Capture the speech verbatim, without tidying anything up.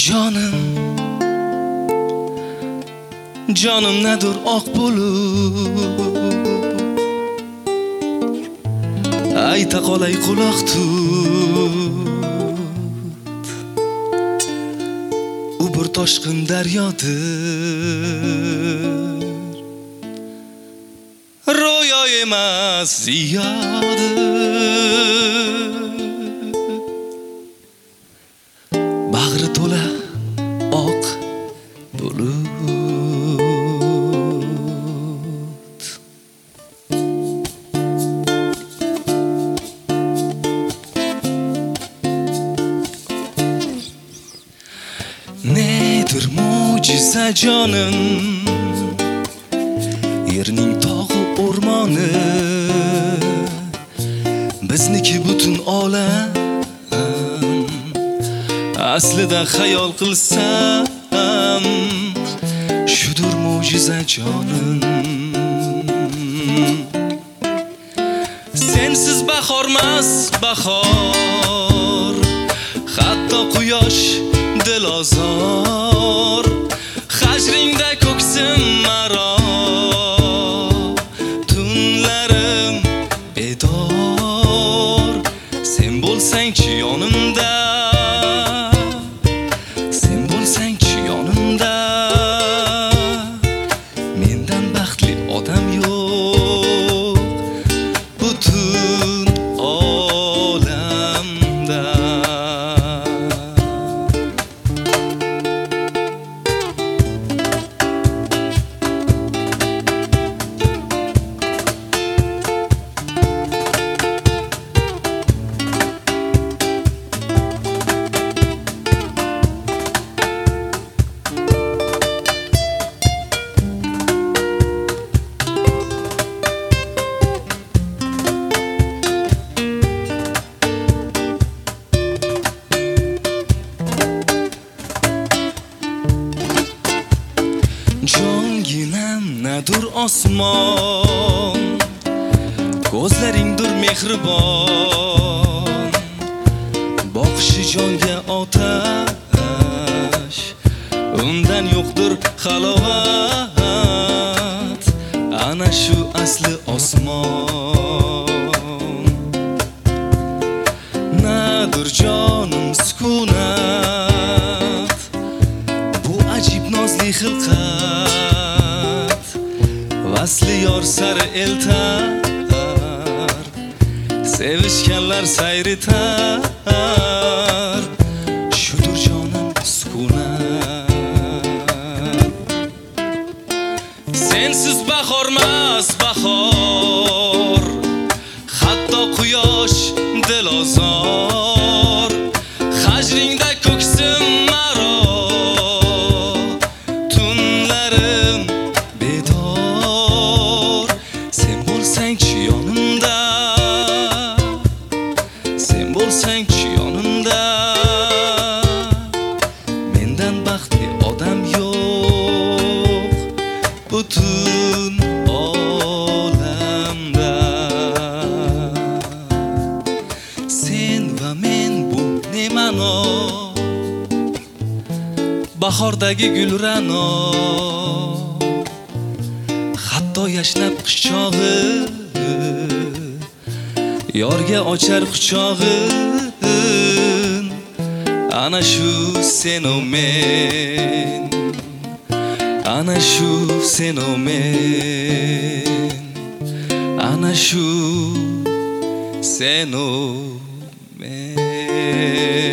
Canım, canım nedir ak bulut? Ayta qolay quloq tut. U bir toshqin daryodir, ro'yo emas ziyodir. Bag'ri to'la oq bulut. Nedir mo'jiza jonim, yerning tog'i o'rmoni, bizniki butun olam. Aslida xayol qilsam, shudur mo'jiza jonim. Sensiz bahormas bahor, hatto quyosh dilozor. Hajringda ko'ksim maro, tunlarim bedor. Sen bo'lsang-chi yonimda, sen bo'lsang-chi yonimda. Mendan baxtli odam yo'q butun olamda. Jonginam nadur osmon, ko'zlaringdir mehribon. Boqishi jonga otash, undan yo'qdir halovat. Ana shu asli osmon. Nadir jonim sukunat, bu ajib nozli xilqat. Vasli yor sari eltar, sevishganlar sayr etar. Shudur jonim sukunat. Sensiz bahormas bahor, hatto quyosh dilozor. Hajringda ko'ksim maro, tunlarim bedor. Sen bo'lsang-chi yonimda, sen bo'lsang-chi yonimda. Mendan baxtli odam yo'q butun olamda. Sen va men bu ne ma'no, bahordagi gul ra'no. Hatto yashnab quchog'i, yorga ochar quchog'in. Ana shu sen o men, ana shu sen o men, ana shu sen o men.